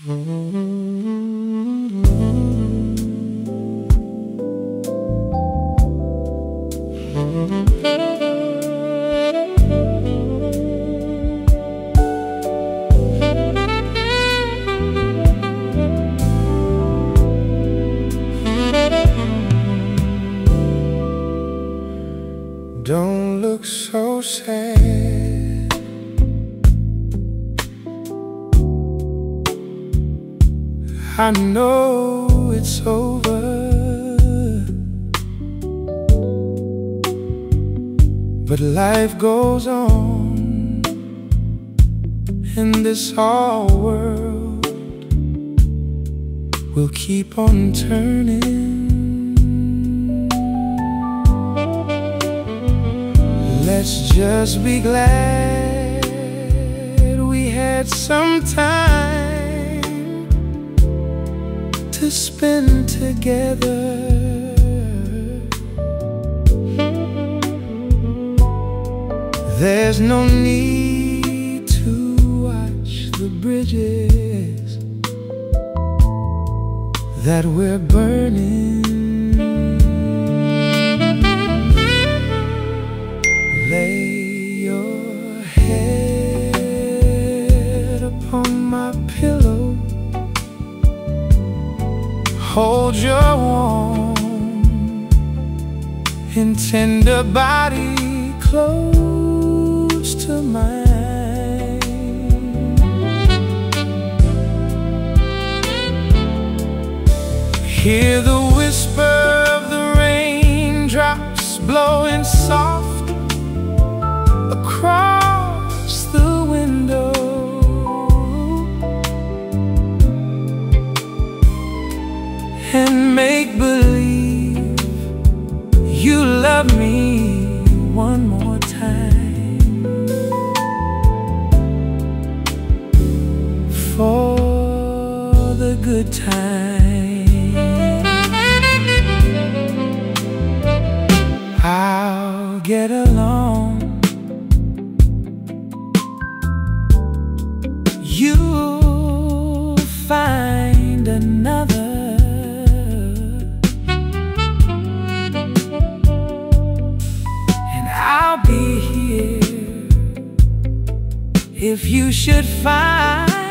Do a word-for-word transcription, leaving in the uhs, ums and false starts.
Don't look so sad. I know it's over, but life goes on in this whole world. We'll keep on turning. Let's just be glad we had some time to spend together. There's no need to watch the bridges that we're burning. Lay your head upon my pillow, hold your warm and tender body close to mine. Hear the whisper of the raindrops blowing soft across the window, and make believe you love me one more time. For the good time, I'll get along. You'll find another, and I'll be here if you should find